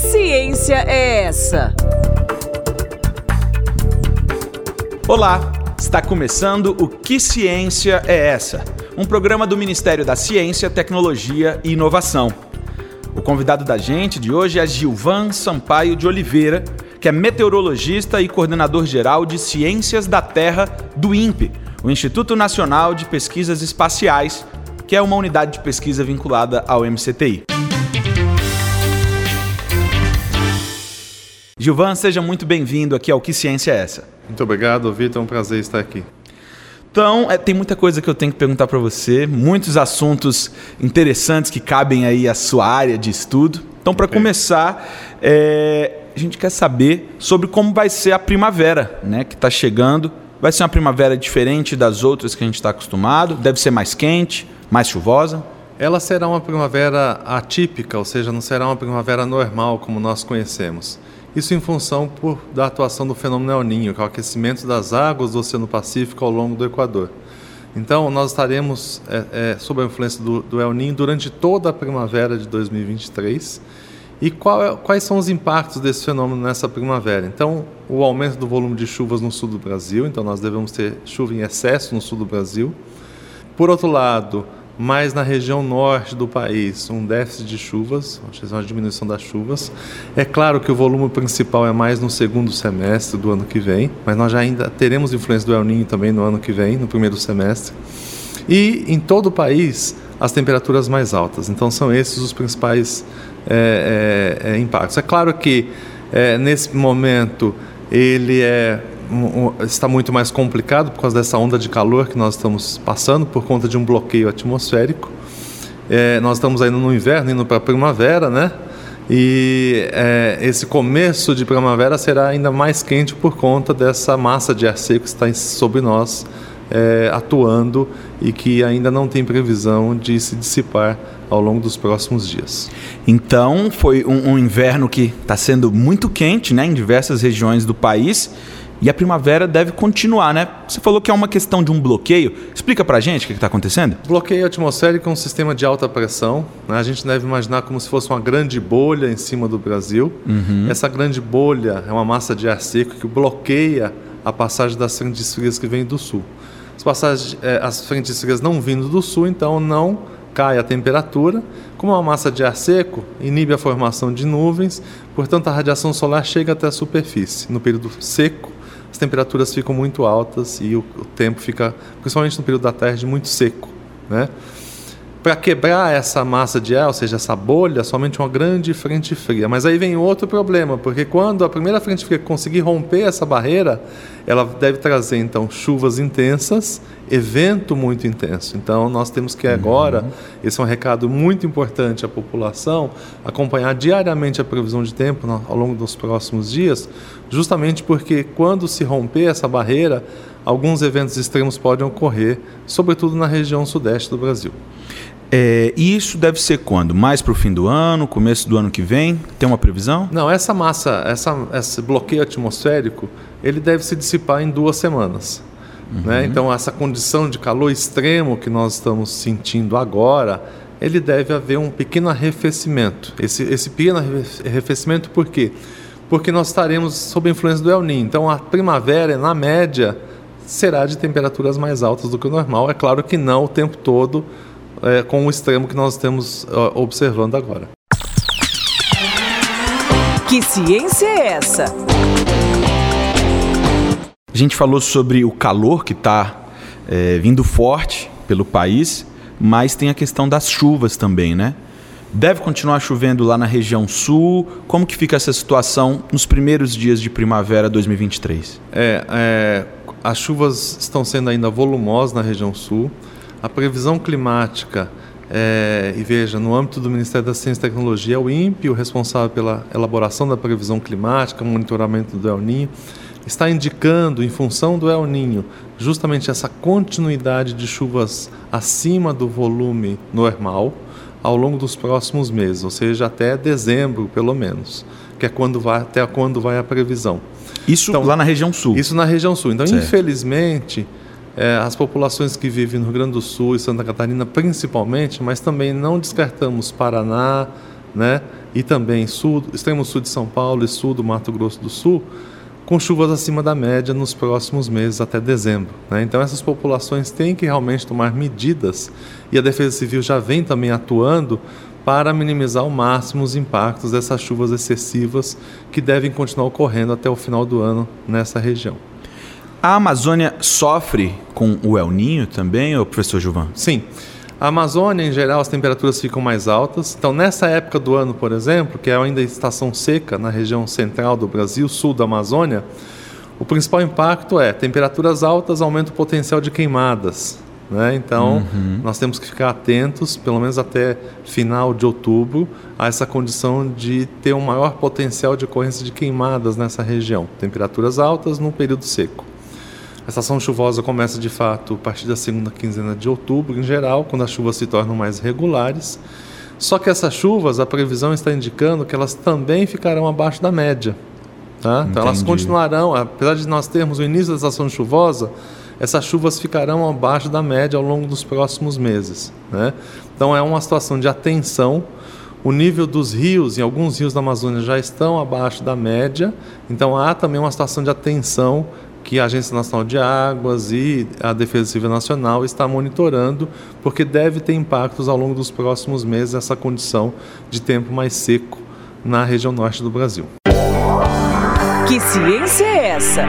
ciência é essa? Olá, está começando o Que Ciência é Essa? Um programa do Ministério da Ciência, Tecnologia e Inovação. O convidado da gente de hoje é Gilvan Sampaio de Oliveira, que é meteorologista e coordenador geral de Ciências da Terra do INPE, o Instituto Nacional de Pesquisas Espaciais, que é uma unidade de pesquisa vinculada ao MCTI. Gilvan, seja muito bem-vindo aqui ao Que Ciência é Essa? Muito obrigado, Vitor. É um prazer estar aqui. Então, tem muita coisa que eu tenho que perguntar para você, muitos assuntos interessantes que cabem aí à sua área de estudo. Então, para começar, a gente quer saber sobre como vai ser a primavera, né, que está chegando. Vai ser uma primavera diferente das outras que a gente está acostumado? Deve ser mais quente, mais chuvosa? Ela será uma primavera atípica, ou seja, não será uma primavera normal como nós conhecemos. Isso em função da atuação do fenômeno El Niño, que é o aquecimento das águas do Oceano Pacífico ao longo do Equador. Então, nós estaremos sob a influência do El Niño durante toda a primavera de 2023. E quais são os impactos desse fenômeno nessa primavera? Então, o aumento do volume de chuvas no sul do Brasil, então nós devemos ter chuva em excesso no sul do Brasil. Por outro lado, mais na região norte do país, um déficit de chuvas, uma diminuição das chuvas. É claro que o volume principal é mais no segundo semestre do ano que vem, mas nós já ainda teremos influência do El Niño também no ano que vem, no primeiro semestre. E em todo o país, as temperaturas mais altas. Então são esses os principais impactos. É claro que nesse momento ele está muito mais complicado por causa dessa onda de calor que nós estamos passando por conta de um bloqueio atmosférico. Nós estamos ainda no inverno, indo para a primavera, né? E esse começo de primavera será ainda mais quente por conta dessa massa de ar seco que está sobre nós, atuando e que ainda não tem previsão de se dissipar ao longo dos próximos dias. Então, foi um inverno que está sendo muito quente, né, em diversas regiões do país. E a primavera deve continuar, né? Você falou que é uma questão de um bloqueio. Explica pra gente o que está acontecendo. Bloqueio atmosférico é um sistema de alta pressão, né? A gente deve imaginar como se fosse uma grande bolha em cima do Brasil. Essa grande bolha é uma massa de ar seco que bloqueia a passagem das frentes frias que vêm do sul. As frentes frias não vindo do sul, então não cai a temperatura. Como é uma massa de ar seco, inibe a formação de nuvens, portanto a radiação solar chega até a superfície. No período seco, as temperaturas ficam muito altas e o tempo fica, principalmente no período da tarde, muito seco, né? Para quebrar essa massa de ar, ou seja, essa bolha, somente uma grande frente fria. Mas aí vem outro problema, porque quando a primeira frente fria conseguir romper essa barreira, ela deve trazer, então, chuvas intensas, evento muito intenso. Então, nós temos que agora, esse é um recado muito importante à população, acompanhar diariamente a previsão de tempo ao longo dos próximos dias, justamente porque quando se romper essa barreira, alguns eventos extremos podem ocorrer, sobretudo na região sudeste do Brasil. E isso deve ser quando? Mais para o fim do ano, começo do ano que vem? Tem uma previsão? Não, essa massa, esse bloqueio atmosférico, ele deve se dissipar em 2 semanas. Né? Então, essa condição de calor extremo que nós estamos sentindo agora, ele deve haver um pequeno arrefecimento. Esse pequeno arrefecimento por quê? Porque nós estaremos sob a influência do El Niño. Então, a primavera, na média, será de temperaturas mais altas do que o normal. É claro que não o tempo todo, com o extremo que nós estamos observando agora. Que ciência é essa? A gente falou sobre o calor que está vindo forte pelo país, mas tem a questão das chuvas também, né? Deve continuar chovendo lá na região sul? Como que fica essa situação nos primeiros dias de primavera 2023? As chuvas estão sendo ainda volumosas na região sul. A previsão climática, e veja, no âmbito do Ministério da Ciência e Tecnologia, é o INPE, o responsável pela elaboração da previsão climática, monitoramento do El Niño, está indicando, em função do El Niño, justamente essa continuidade de chuvas acima do volume normal ao longo dos próximos meses, ou seja, até dezembro, pelo menos, que é até quando vai a previsão. Isso então, lá na região sul? Isso na região sul. Então, infelizmente, as populações que vivem no Rio Grande do Sul e Santa Catarina principalmente, mas também não descartamos Paraná, né, e também extremo sul de São Paulo e sul do Mato Grosso do Sul, com chuvas acima da média nos próximos meses até dezembro, né? Então essas populações têm que realmente tomar medidas, e a Defesa Civil já vem também atuando para minimizar ao máximo os impactos dessas chuvas excessivas que devem continuar ocorrendo até o final do ano nessa região. A Amazônia sofre com o El Niño também, professor Gilvan? Sim. A Amazônia, em geral, as temperaturas ficam mais altas. Então, nessa época do ano, por exemplo, que é ainda estação seca na região central do Brasil, sul da Amazônia, o principal impacto é temperaturas altas, aumenta o potencial de queimadas, né? Então, nós temos que ficar atentos, pelo menos até final de outubro, a essa condição de ter um maior potencial de ocorrência de queimadas nessa região. Temperaturas altas no período seco. A estação chuvosa começa, de fato, a partir da segunda quinzena de outubro, em geral, quando as chuvas se tornam mais regulares. Só que essas chuvas, a previsão está indicando que elas também ficarão abaixo da média, tá? Então, elas continuarão, apesar de nós termos o início da estação chuvosa, essas chuvas ficarão abaixo da média ao longo dos próximos meses, né? Então, é uma situação de atenção. O nível dos rios, em alguns rios da Amazônia, já estão abaixo da média. Então, há também uma situação de atenção que a Agência Nacional de Águas e a Defesa Civil Nacional está monitorando, porque deve ter impactos ao longo dos próximos meses essa condição de tempo mais seco na região norte do Brasil. Que ciência é essa?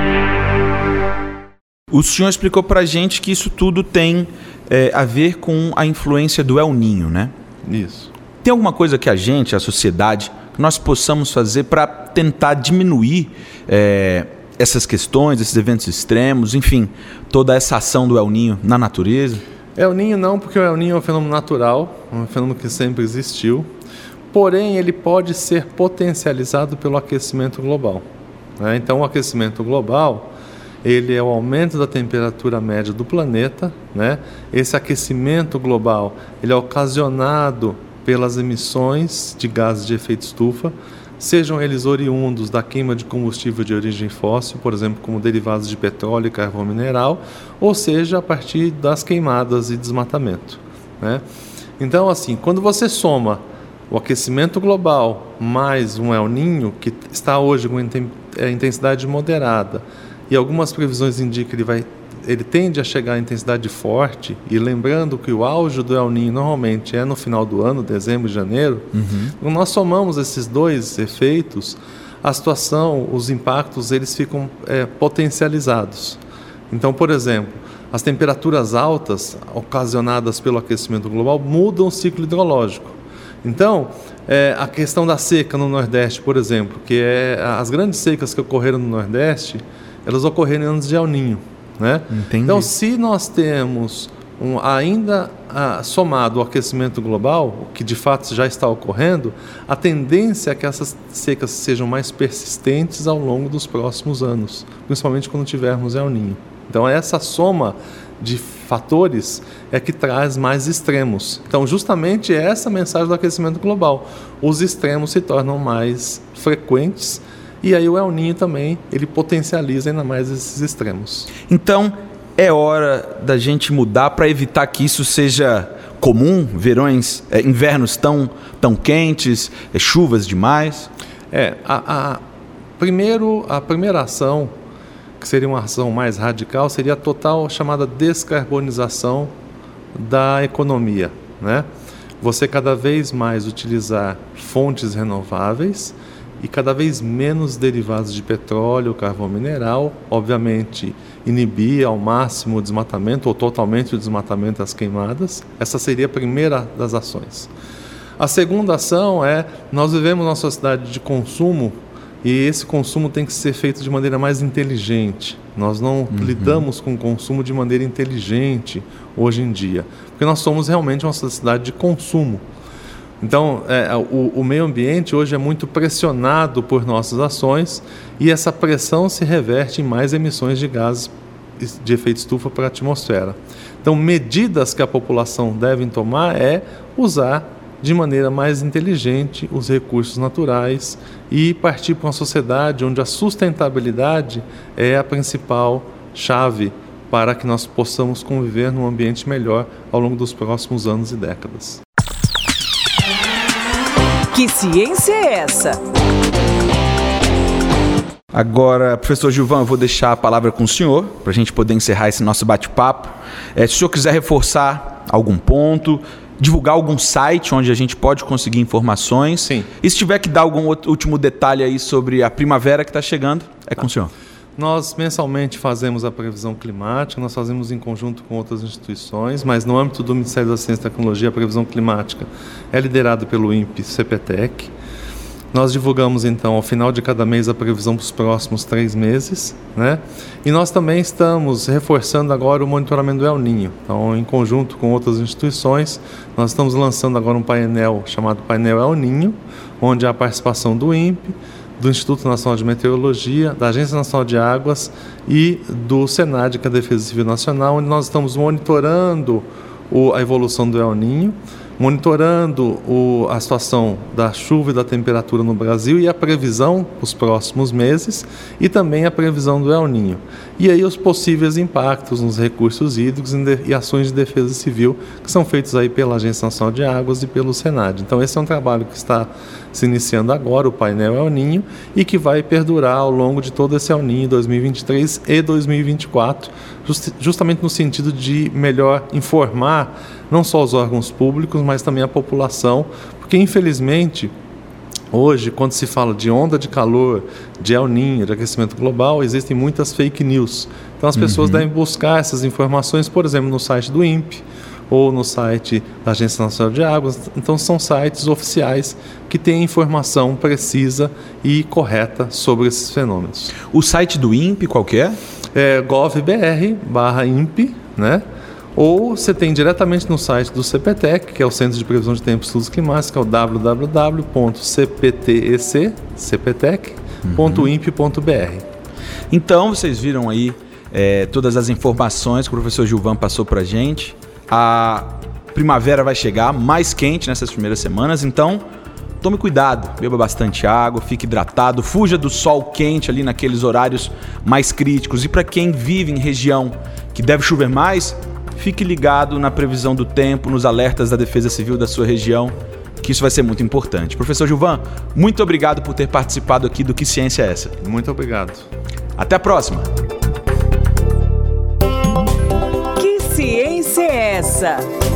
O senhor explicou para a gente que isso tudo tem a ver com a influência do El Niño, né? Isso. Tem alguma coisa que a sociedade, nós possamos fazer para tentar diminuir essas questões, esses eventos extremos, enfim, toda essa ação do El Niño na natureza? El Niño não, porque o El Niño é um fenômeno natural, um fenômeno que sempre existiu, porém ele pode ser potencializado pelo aquecimento global, né? Então o aquecimento global, ele é o aumento da temperatura média do planeta, né? Esse aquecimento global, ele é ocasionado pelas emissões de gases de efeito estufa, sejam eles oriundos da queima de combustível de origem fóssil, por exemplo, como derivados de petróleo e carvão mineral, ou seja, a partir das queimadas e desmatamento, né? Então, assim, quando você soma o aquecimento global mais um El Niño, que está hoje com intensidade moderada, e algumas previsões indicam que ele tende a chegar à intensidade forte, e lembrando que o auge do El Niño normalmente é no final do ano, dezembro e janeiro, quando nós somamos esses dois efeitos, a situação, os impactos, eles ficam potencializados. Então, por exemplo, as temperaturas altas ocasionadas pelo aquecimento global mudam o ciclo hidrológico. Então, a questão da seca no Nordeste, por exemplo, que as grandes secas que ocorreram no Nordeste, elas ocorreram em anos de El Niño, né? Então, se nós temos ainda somado o aquecimento global, o que de fato já está ocorrendo, a tendência é que essas secas sejam mais persistentes ao longo dos próximos anos, principalmente quando tivermos El Niño. Então, essa soma de fatores é que traz mais extremos. Então, justamente essa mensagem do aquecimento global. Os extremos se tornam mais frequentes, e aí o El Niño também, ele potencializa ainda mais esses extremos. Então, é hora da gente mudar para evitar que isso seja comum, invernos tão quentes, chuvas demais? A primeira ação, que seria uma ação mais radical, seria a total chamada descarbonização da economia, né? Você cada vez mais utilizar fontes renováveis e cada vez menos derivados de petróleo, carvão mineral, obviamente inibir ao máximo o desmatamento ou totalmente o desmatamento das queimadas. Essa seria a primeira das ações. A segunda ação nós vivemos numa sociedade de consumo, e esse consumo tem que ser feito de maneira mais inteligente. Nós não lidamos com o consumo de maneira inteligente hoje em dia, porque nós somos realmente uma sociedade de consumo. Então, o meio ambiente hoje é muito pressionado por nossas ações, e essa pressão se reverte em mais emissões de gases de efeito estufa para a atmosfera. Então, medidas que a população deve tomar usar de maneira mais inteligente os recursos naturais e partir para uma sociedade onde a sustentabilidade é a principal chave para que nós possamos conviver num ambiente melhor ao longo dos próximos anos e décadas. Que ciência é essa? Agora, professor Gilvan, eu vou deixar a palavra com o senhor, para a gente poder encerrar esse nosso bate-papo. Se o senhor quiser reforçar algum ponto, divulgar algum site onde a gente pode conseguir informações. Sim. E se tiver que dar algum último detalhe aí sobre a primavera que está chegando, é com o senhor. Nós mensalmente fazemos a previsão climática, nós fazemos em conjunto com outras instituições, mas no âmbito do Ministério da Ciência e Tecnologia, a previsão climática é liderada pelo INPE-CPTEC. Nós divulgamos, então, ao final de cada mês, a previsão para os próximos 3 meses, né? E nós também estamos reforçando agora o monitoramento do El Niño. Então, em conjunto com outras instituições, nós estamos lançando agora um painel chamado Painel El Niño, onde há a participação do INPE, do Instituto Nacional de Meteorologia, da Agência Nacional de Águas e do SENAD, que é a Defesa Civil Nacional, onde nós estamos monitorando a evolução do El Niño, monitorando a situação da chuva e da temperatura no Brasil e a previsão para os próximos meses e também a previsão do El Niño. E aí os possíveis impactos nos recursos hídricos e ações de defesa civil que são feitos aí pela Agência Nacional de Águas e pelo SENAD. Então esse é um trabalho que está se iniciando agora, o painel El Niño, e que vai perdurar ao longo de todo esse El Niño 2023 e 2024, justamente no sentido de melhor informar não só os órgãos públicos, mas também a população, porque infelizmente hoje, quando se fala de onda de calor, de El Niño, de aquecimento global, existem muitas fake news. Então as pessoas devem buscar essas informações, por exemplo, no site do INPE ou no site da Agência Nacional de Águas. Então são sites oficiais que têm informação precisa e correta sobre esses fenômenos. O site do INPE qual que é? É gov.br/INPE, né? Ou você tem diretamente no site do CPTEC, que é o Centro de Previsão de Tempo e Estudos Climáticos, que é o www.cptec.inpe.br. Então, vocês viram aí todas as informações que o professor Gilvan passou para a gente. A primavera vai chegar mais quente nessas primeiras semanas, então tome cuidado, beba bastante água, fique hidratado, fuja do sol quente ali naqueles horários mais críticos. E para quem vive em região que deve chover mais, fique ligado na previsão do tempo, nos alertas da Defesa Civil da sua região, que isso vai ser muito importante. Professor Gilvan, muito obrigado por ter participado aqui do Que Ciência é Essa? Muito obrigado. Até a próxima! Que ciência é essa?